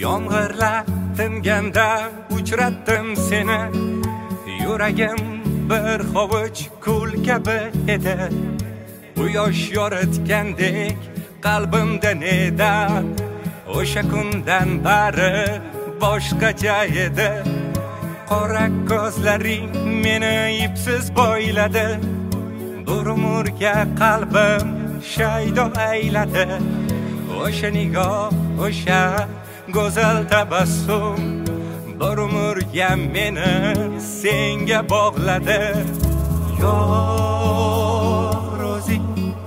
Yomg'irlar tinganda uchratdim seni, yuragim bir hovuch kul kabi edi. Quyosh yoritgandek qalbimda neda, o'sha kundan bari boshqacha edi. Qora ko'zlaring meni ipsiz boyladi, bir umrga qalbim shaydo ayladi. O'sha nigoh, o'sha go'zal tabassum bir umrga meni senga bog'ladi. Yo Rozi,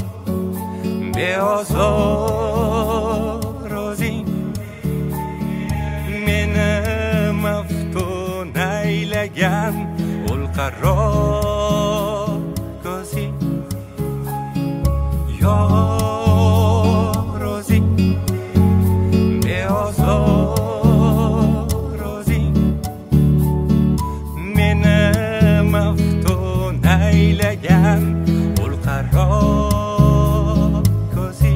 beozor Rozi, meni maftun aylagan ulqaror ko'zi. Yo Rozi, beozor Rozi, meni maftun aylagan ulqaror ko'zi.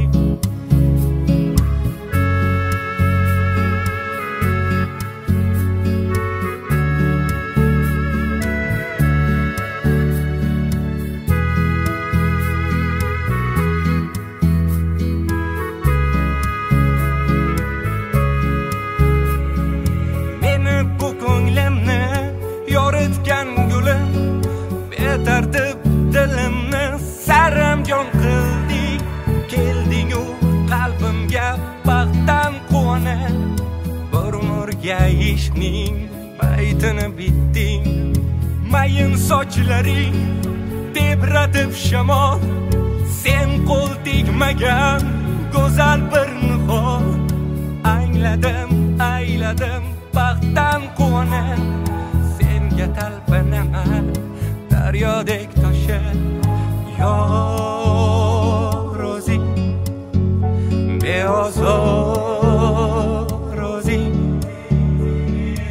Yoritgan gulim, betartib dilimni saramjon qilding. Kelding-u qalbimga baxtdan quvona, bir umrga ishning baytini bitding. Mayin sochlaring tebratib shamol, sen qo'l tegmagan go'zal bir nihol. Angladim, ayladim baxtdan quvona, senga talpanaman daryodek toshib. Yo Rozi, beozor Rozi,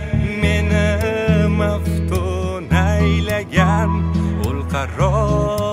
meni maftun aylagan ulqaror